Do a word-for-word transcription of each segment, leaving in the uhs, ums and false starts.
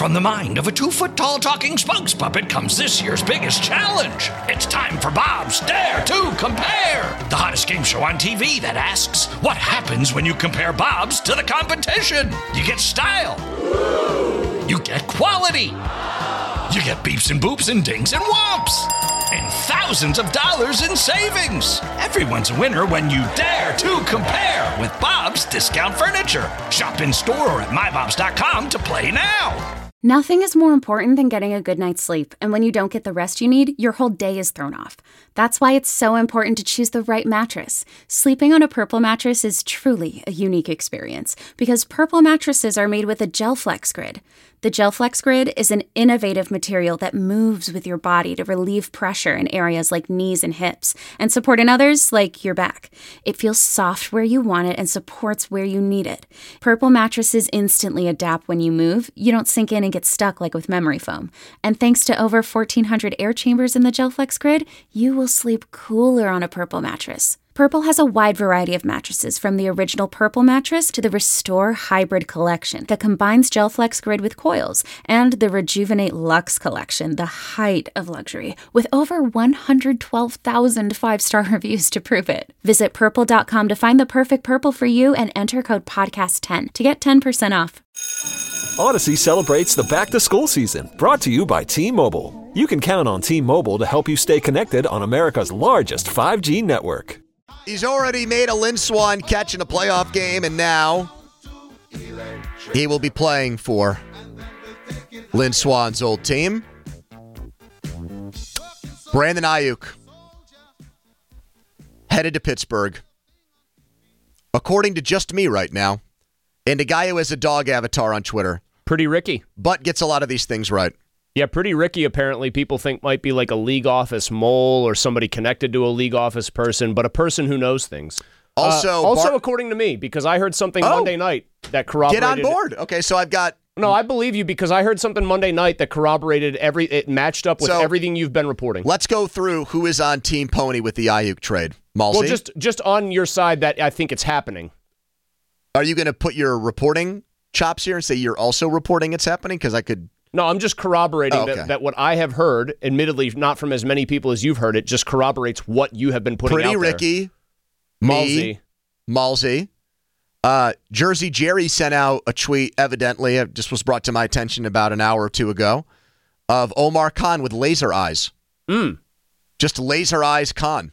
From the mind of a two-foot-tall talking spokes puppet comes this year's biggest challenge. It's time for Bob's Dare to Compare, the hottest game show on T V that asks, what happens when you compare Bobs to the competition? You get style. You get quality. You get beeps and boops and dings and whomps. And thousands of dollars in savings. Everyone's a winner when you dare to compare with Bob's Discount Furniture. Shop in store or at my bobs dot com to play now. Nothing is more important than getting a good night's sleep, and when you don't get the rest you need, your whole day is thrown off. That's why it's so important to choose the right mattress. Sleeping on a Purple mattress is truly a unique experience, because Purple mattresses are made with a GelFlex Grid. The GelFlex Grid is an innovative material that moves with your body to relieve pressure in areas like knees and hips, and support in others like your back. It feels soft where you want it and supports where you need it. Purple mattresses instantly adapt when you move. You don't sink in and get stuck like with memory foam. And thanks to over fourteen hundred air chambers in the GelFlex Grid, you will sleep cooler on a Purple mattress. Purple has a wide variety of mattresses, from the original Purple mattress to the Restore Hybrid collection that combines GelFlex Grid with coils, and the Rejuvenate Luxe collection, the height of luxury, with over one hundred twelve thousand five-star reviews to prove it. Visit purple dot com to find the perfect Purple for you and enter code podcast ten to get ten percent off. Odyssey celebrates the back-to-school season, brought to you by T-Mobile. You can count on T-Mobile to help you stay connected on America's largest five G network. He's already made a Lynn Swann catch in a playoff game, and now he will be playing for Lynn Swann's old team. Brandon Aiyuk headed to Pittsburgh. According to just me right now, and a guy who has a dog avatar on Twitter. Pretty Ricky. But gets a lot of these things right. Yeah, Pretty Ricky apparently people think might be like a league office mole or somebody connected to a league office person, but a person who knows things. Also, uh, also Bar- according to me, because I heard something oh, Monday night that corroborated. Get on board. Okay, so I've got... No, I believe you because I heard something Monday night that corroborated every... It matched up with so, everything you've been reporting. Let's go through who is on Team Pony with the Aiyuk trade. Malsey? Well, just, just on your side that I think it's happening. Are you going to put your reporting chops here and say you're also reporting it's happening? Because I could... No, I'm just corroborating oh, okay. that, that what I have heard, admittedly not from as many people as you've heard it, just corroborates what you have been putting Pretty out there. Ricky, Malsey. Malsey. Uh, Jersey Jerry sent out a tweet, evidently, it just was brought to my attention about an hour or two ago, of Omar Khan with laser eyes. Mm. Just laser eyes Khan.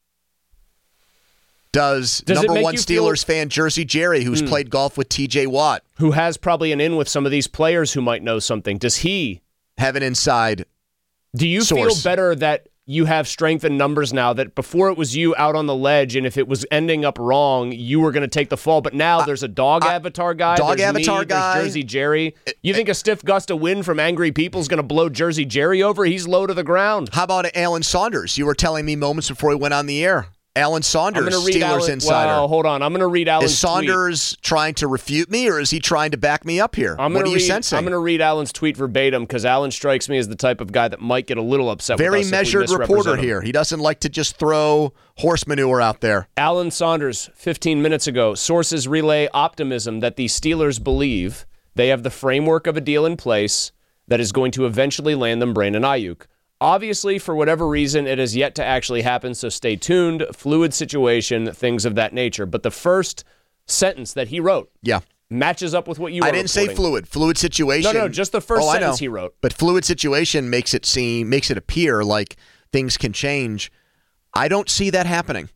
Does, Does number one feel... Steelers fan Jersey Jerry, who's mm. played golf with T J Watt, who has probably an in with some of these players who might know something, does he have an inside Do you source? feel better that you have strength in numbers now, that before it was you out on the ledge, and if it was ending up wrong, you were going to take the fall, but now uh, there's a dog uh, avatar guy, dog there's avatar me, guy, there's Jersey Jerry. You think a stiff gust of wind from angry people is going to blow Jersey Jerry over? He's low to the ground. How about Alan Saunders? You were telling me moments before we went on the air. Alan Saunders, Steelers Alan, insider. Well, hold on. I'm going to read Alan's Is Saunders tweet. trying to refute me, or is he trying to back me up here? I'm what are you read, sensing? I'm going to read Alan's tweet verbatim because Alan strikes me as the type of guy that might get a little upset Very with us measured if we reporter him. here. He doesn't like to just throw horse manure out there. Alan Saunders, fifteen minutes ago, sources relay optimism that the Steelers believe they have the framework of a deal in place that is going to eventually land them Brandon Aiyuk. Obviously, for whatever reason, it has yet to actually happen, so stay tuned. Fluid situation, things of that nature. But the first sentence that he wrote yeah. matches up with what you were I didn't reporting. say fluid. Fluid situation. No, no, just the first oh, sentence he wrote. But fluid situation makes it seem, makes it appear like things can change. I don't see that happening.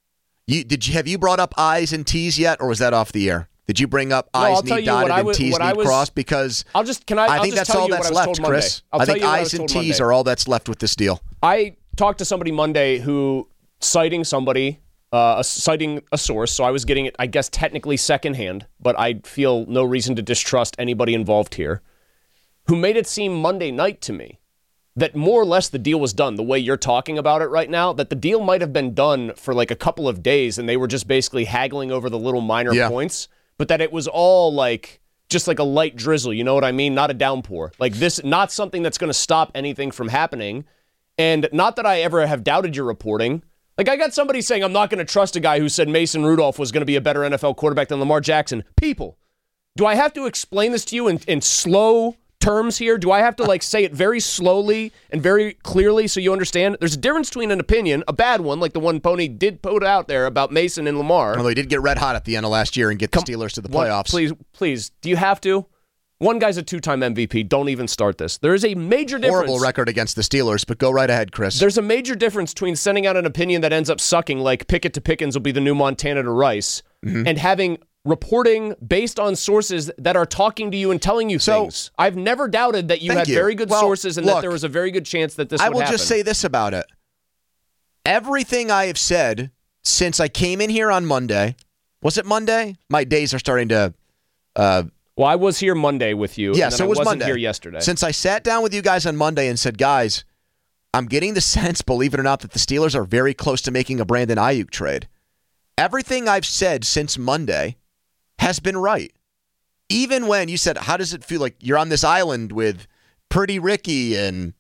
You did you have you brought up I's and T's yet, or was that off the air? Did you bring up no, I's need dotted and was, T's need was, crossed? Because I'll just can I? I I'll think just that's tell all you that's what I was left, told Chris. I'll I think tell you I's and T's Monday. are all that's left with this deal. I talked to somebody Monday who citing somebody, uh, citing a source. So I was getting it, I guess, technically secondhand, but I feel no reason to distrust anybody involved here. Who made it seem Monday night to me that more or less the deal was done the way you're talking about it right now, that the deal might have been done for like a couple of days and they were just basically haggling over the little minor yeah. points, but that it was all like just like a light drizzle, you know what I mean? Not a downpour. Like this, not something that's going to stop anything from happening. And not that I ever have doubted your reporting. Like I got somebody saying I'm not going to trust a guy who said Mason Rudolph was going to be a better N F L quarterback than Lamar Jackson. People, do I have to explain this to you in, in slow terms here? Do I have to like say it very slowly and very clearly so you understand? There's a difference between an opinion, a bad one, like the one Pony did put out there about Mason and Lamar. Although he did get red hot at the end of last year and get the Come, Steelers to the what, playoffs. please, please, do you have to? One guy's a two-time M V P. Don't even start this. There is a major difference. Horrible record against the Steelers, but go right ahead, Chris. There's a major difference between sending out an opinion that ends up sucking, like Pickett to Pickens will be the new Montana to Rice, mm-hmm. and having reporting based on sources that are talking to you and telling you so, things. I've never doubted that you had you. very good well, sources and look, that there was a very good chance that this I would will happen. just say this about it. Everything I have said since I came in here on Monday, was it Monday? My days are starting to... Uh, Well, I was here Monday with you. Yeah, and then so it was I wasn't Monday. here yesterday. Since I sat down with you guys on Monday and said, guys, I'm getting the sense, believe it or not, that the Steelers are very close to making a Brandon Ayuk trade. Everything I've said since Monday has been right. Even when you said, how does it feel like you're on this island with Pretty Ricky and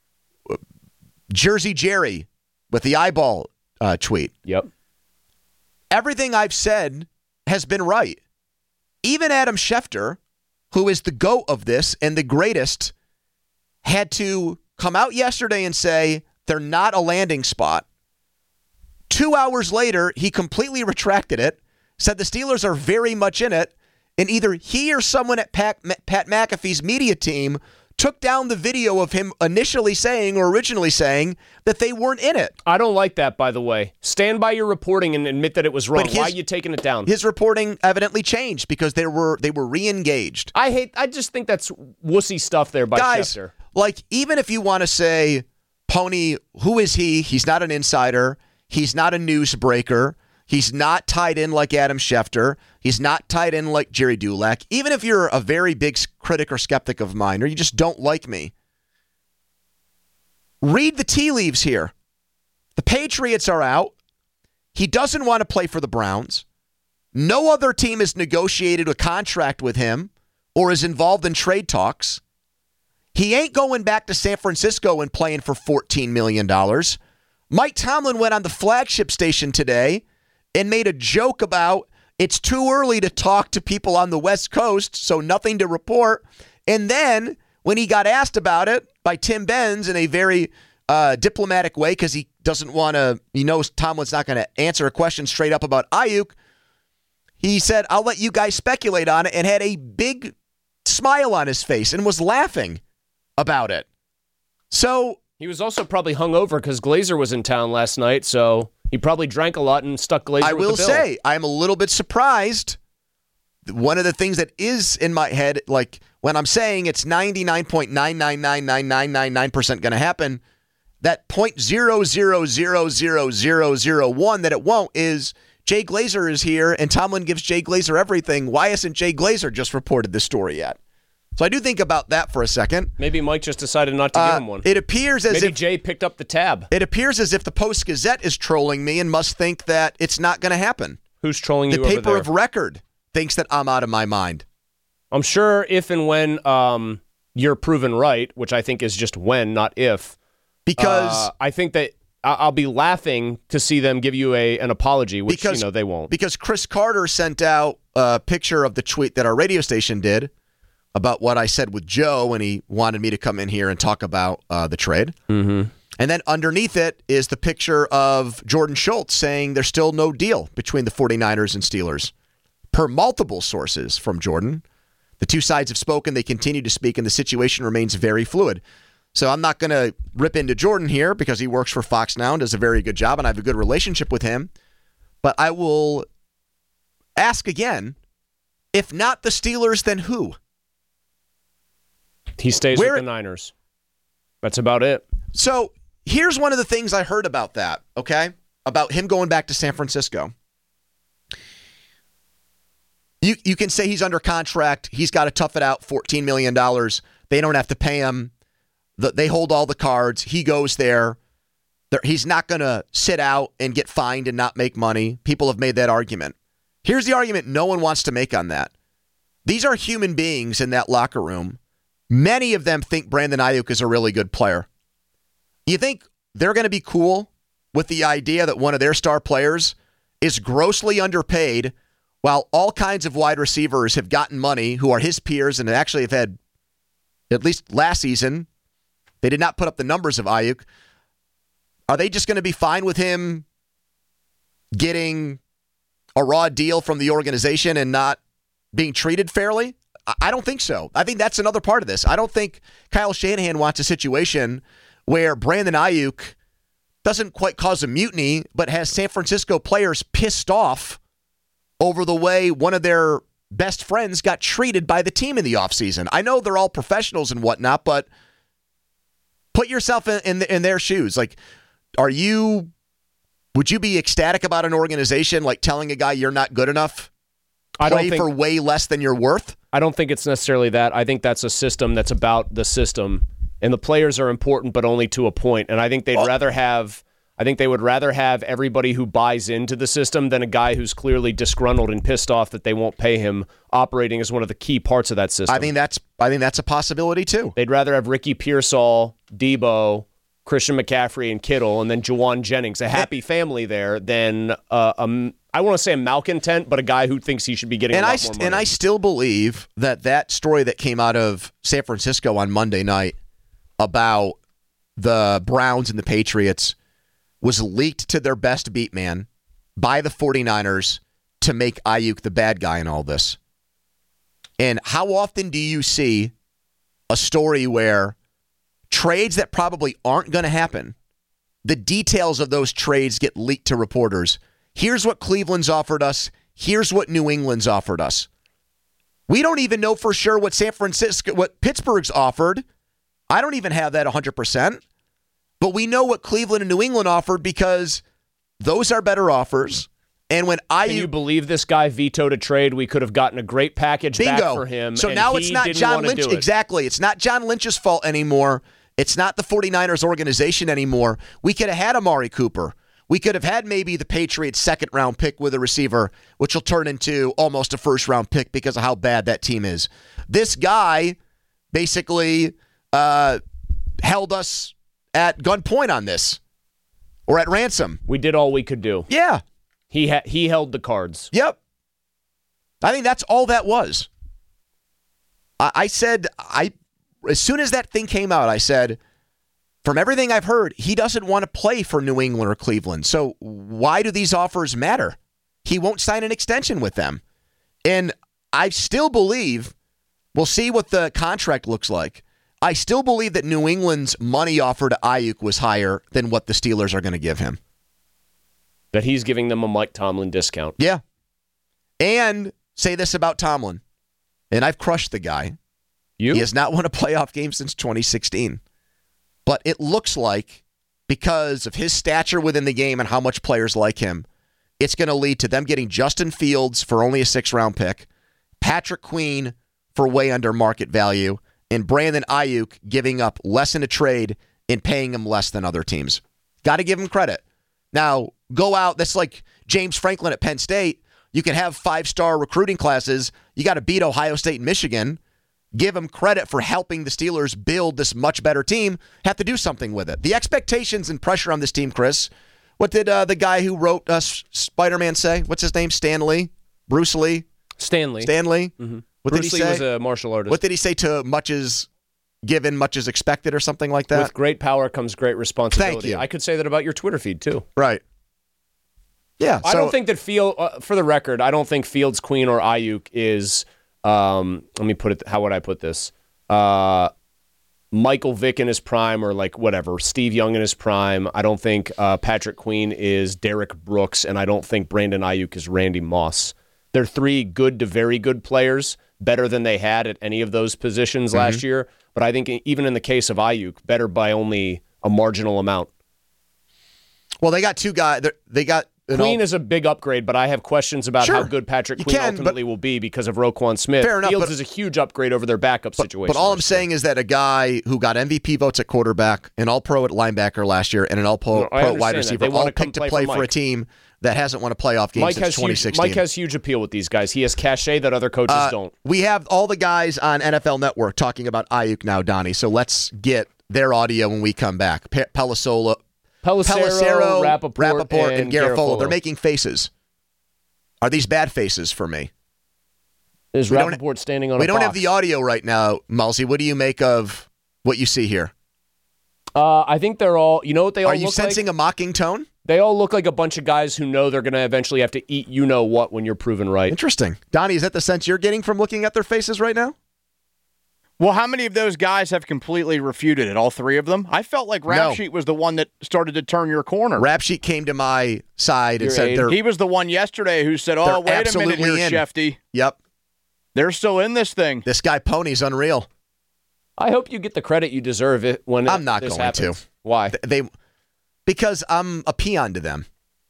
Jersey Jerry with the eyeball uh, tweet? Yep. Everything I've said has been right. Even Adam Schefter, who is the GOAT of this and the greatest, had to come out yesterday and say they're not a landing spot. Two hours later, he completely retracted it, said the Steelers are very much in it, and either he or someone at Pat, Pat McAfee's media team took down the video of him initially saying or originally saying that they weren't in it. I don't like that, by the way. Stand by your reporting and admit that it was wrong. His, Why are you taking it down? His reporting evidently changed because they were they were re-engaged. I hate. I just think that's wussy stuff there by Guys, Schefter. Like, even if you want to say, Pony, who is he? He's not an insider. He's not a newsbreaker. He's not tied in like Adam Schefter. He's not tied in like Jerry Dulac. Even if you're a very big critic or skeptic of mine, or you just don't like me, read the tea leaves here. The Patriots are out. He doesn't want to play for the Browns. No other team has negotiated a contract with him or is involved in trade talks. He ain't going back to San Francisco and playing for fourteen million dollars. Mike Tomlin went on the flagship station today and made a joke about it's too early to talk to people on the West Coast, so nothing to report. And then when he got asked about it by Tim Benz in a very uh, diplomatic way, because he doesn't want to, he knows Tomlin's not going to answer a question straight up about Ayuk, he said, I'll let you guys speculate on it, and had a big smile on his face and was laughing about it. So he was also probably hungover because Glazer was in town last night, so he probably drank a lot and stuck Glazer I with will the bill. say, I'm a little bit surprised. One of the things that is in my head, like when I'm saying it's ninety-nine point nine nine nine nine nine nine nine percent going to happen, that zero point zero zero zero zero zero zero one that it won't is Jay Glazer is here and Tomlin gives Jay Glazer everything. Why hasn't Jay Glazer just reported this story yet? So I do think about that for a second. Maybe Mike just decided not to uh, give him one. It appears as Maybe if Jay picked up the tab. It appears as if the Post-Gazette is trolling me and must think that it's not going to happen. Who's trolling the you over there? The paper of record thinks that I'm out of my mind. I'm sure if and when um, you're proven right, which I think is just when, not if. Because uh, I think that I'll be laughing to see them give you a an apology, which because, you know they won't. Because Chris Carter sent out a picture of the tweet that our radio station did about what I said with Joe when he wanted me to come in here and talk about uh, the trade. Mm-hmm. And then underneath it is the picture of Jordan Schultz saying there's still no deal between the 49ers and Steelers. Per multiple sources from Jordan, the two sides have spoken, they continue to speak, and the situation remains very fluid. So I'm not going to rip into Jordan here because he works for Fox now and does a very good job, and I have a good relationship with him. But I will ask again, if not the Steelers, then who? He stays Where, with the Niners. That's about it. So here's one of the things I heard about that, okay? About him going back to San Francisco. You you can say he's under contract. He's got to tough it out, fourteen million dollars. They don't have to pay him. They hold all the cards. He goes there. He's not going to sit out and get fined and not make money. People have made that argument. Here's the argument no one wants to make on that. These are human beings in that locker room. Many of them think Brandon Ayuk is a really good player. You think they're going to be cool with the idea that one of their star players is grossly underpaid while all kinds of wide receivers have gotten money who are his peers and actually have had at least last season, they did not put up the numbers of Ayuk. Are they just going to be fine with him getting a raw deal from the organization and not being treated fairly? I don't think so. I think that's another part of this. I don't think Kyle Shanahan wants a situation where Brandon Ayuk doesn't quite cause a mutiny, but has San Francisco players pissed off over the way one of their best friends got treated by the team in the offseason. I know they're all professionals and whatnot, but put yourself in, in, in their shoes. Like, are you, would you be ecstatic about an organization like telling a guy you're not good enough? I Play don't think, for way less than you're worth? I don't think it's necessarily that. I think that's a system that's about the system, and the players are important, but only to a point. And I think they'd oh. rather have, I think they would rather have everybody who buys into the system than a guy who's clearly disgruntled and pissed off that they won't pay him operating as one of the key parts of that system. I think that's, I think that's a possibility too. They'd rather have Ricky Pearsall, Debo, Christian McCaffrey, and Kittle, and then Juwan Jennings, a happy family there, than uh, a, I want to say a malcontent, but a guy who thinks he should be getting and a lot I, more money. And I still believe that that story that came out of San Francisco on Monday night about the Browns and the Patriots was leaked to their best beat man by the 49ers to make Ayuk the bad guy in all this. And how often do you see a story where trades that probably aren't going to happen, the details of those trades get leaked to reporters? Here's what Cleveland's offered us. Here's what New England's offered us. We don't even know for sure what San Francisco, what Pittsburgh's offered. I don't even have that one hundred percent. But we know what Cleveland and New England offered because those are better offers. And when I Can you believe this guy vetoed a trade? We could have gotten a great package bingo. back for him. So and now he it's not didn't John want to Lynch. do it. Exactly. It's not John Lynch's fault anymore. It's not the 49ers organization anymore. We could have had Amari Cooper. We could have had maybe the Patriots' second-round pick with a receiver, which will turn into almost a first-round pick because of how bad that team is. This guy basically uh, held us at gunpoint on this, or at ransom. We did all we could do. Yeah. He ha- he held the cards. Yep. I think that's all that was. I, I said, I as soon as that thing came out, I said, from everything I've heard, he doesn't want to play for New England or Cleveland. So why do these offers matter? He won't sign an extension with them. And I still believe, we'll see what the contract looks like. I still believe that New England's money offer to Ayuk was higher than what the Steelers are going to give him. That he's giving them a Mike Tomlin discount. Yeah. And say this about Tomlin, and I've crushed the guy. You? He has not won a playoff game since twenty sixteen. But it looks like, because of his stature within the game and how much players like him, it's going to lead to them getting Justin Fields for only a six-round pick, Patrick Queen for way under market value, and Brandon Ayuk giving up less in a trade and paying him less than other teams. Got to give him credit. Now, go out. That's like James Franklin at Penn State. You can have five-star recruiting classes. You got to beat Ohio State and Michigan. Give him credit for helping the Steelers build this much better team. Have to do something with it. The expectations and pressure on this team, Chris. What did uh, the guy who wrote uh, Spider-Man say? What's his name? Stan Lee? Bruce Lee? Stanley. Stanley? Mm-hmm. What Bruce did he Lee say? was a martial artist. What did he say to much is given, much is expected, or something like that? With great power comes great responsibility. Thank you. I could say that about your Twitter feed, too. Right. Yeah. I so, don't think that Field, uh, for the record, I don't think Fields, Queen, or Ayuk is, um, let me put it, how would I put this? Uh, Michael Vick in his prime, or like whatever, Steve Young in his prime. I don't think uh, Patrick Queen is Derek Brooks, and I don't think Brandon Ayuk is Randy Moss. They're three good to very good players, better than they had at any of those positions mm-hmm. last year. But I think even in the case of Ayuk, better by only a marginal amount. Well, they got two guys. They got Queen is a big upgrade, but I have questions about sure, how good Patrick Queen can, ultimately will be because of Roquan Smith. Fair enough, Fields but, is a huge upgrade over their backup but, situation. But all I'm saying is that a guy who got M V P votes at quarterback, an All-Pro at linebacker last year, and an All-Pro no, pro wide receiver, all picked to play for, for a team that hasn't won a playoff game Mike since has twenty sixteen. Huge, Mike has huge appeal with these guys. He has cachet that other coaches uh, don't. We have all the guys on N F L Network talking about Ayuk now, Donnie. So let's get their audio when we come back. Pe- Pelissolo, Pelissero, Pelissero Rappaport, Rappaport, and, and Garofolo. Garofolo. They're making faces. Are these bad faces for me? Is we Rappaport standing on we a don't box? have the audio right now, Mulsey. What do you make of what you see here? Uh, I think they're all, you know what they all Are look you like? sensing a mocking tone? They all look like a bunch of guys who know they're going to eventually have to eat you-know-what when you're proven right. Interesting. Donnie, is that the sense you're getting from looking at their faces right now? Well, how many of those guys have completely refuted it? All three of them? I felt like Rap No. Sheet was the one that started to turn your corner. Rap Sheet came to my side and Your said aid. they're... He was the one yesterday who said, They're oh, wait a minute absolutely here, in. Shefty. Yep. They're still in this thing. This guy Pony's unreal. I hope you get the credit you deserve it when I'm not this going happens. to. Why? They, because I'm a peon to them.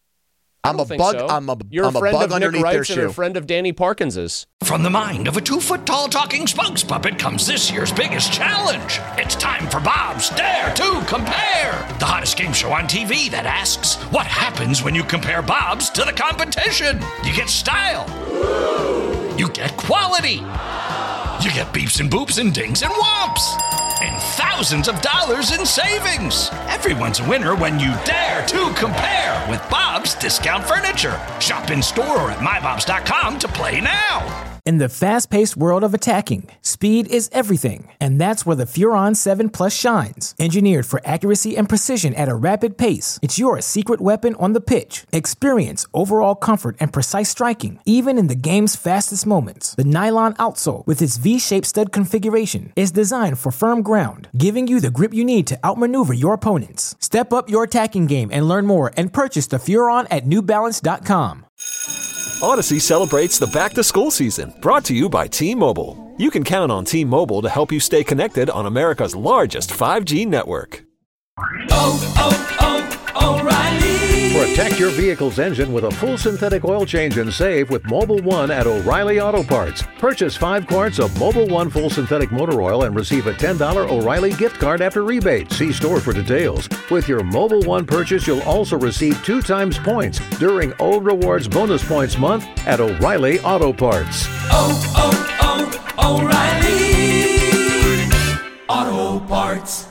I I'm don't a think bug. so. I'm a, You're I'm a a friend bug of Nick underneath their Wright's and shoe. a friend of Danny Parkins's. From the mind of a two-foot-tall talking spokes puppet comes this year's biggest challenge. It's time for Bob's Dare to Compare, the hottest game show on T V that asks, what happens when you compare Bob's to the competition? You get style. You get quality. You get beeps and boops and dings and whomps. And thousands of dollars in savings. Everyone's a winner when you dare to compare with Bob's Discount Furniture. Shop in store or at my bobs dot com to play now. In the fast-paced world of attacking, speed is everything, and that's where the Furon seven Plus shines. Engineered for accuracy and precision at a rapid pace, it's your secret weapon on the pitch. Experience overall comfort and precise striking, even in the game's fastest moments. The nylon outsole, with its V-shaped stud configuration, is designed for firm ground, giving you the grip you need to outmaneuver your opponents. Step up your attacking game and learn more and purchase the Furon at new balance dot com. Odyssey celebrates the back-to-school season, brought to you by T-Mobile. You can count on T-Mobile to help you stay connected on America's largest five G network. Oh, oh, oh, O'Reilly! Protect your vehicle's engine with a full synthetic oil change and save with Mobile One at O'Reilly Auto Parts. Purchase five quarts of Mobile One full synthetic motor oil and receive a ten dollars O'Reilly gift card after rebate. See store for details. With your Mobile One purchase, you'll also receive two times points during O Rewards Bonus Points Month at O'Reilly Auto Parts. Oh, oh, oh, O'Reilly Auto Parts.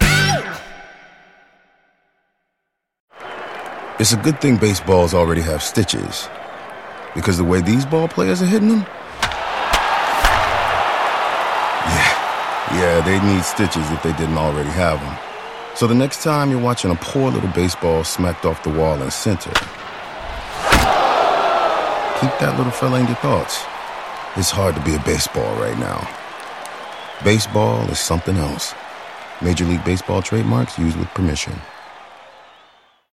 It's a good thing baseballs already have stitches, because the way these ball players are hitting them, yeah, yeah, they need stitches if they didn't already have them. So the next time you're watching a poor little baseball smacked off the wall in center, keep that little fella in your thoughts. It's hard to be a baseball right now. Baseball is something else. Major League Baseball trademarks used with permission.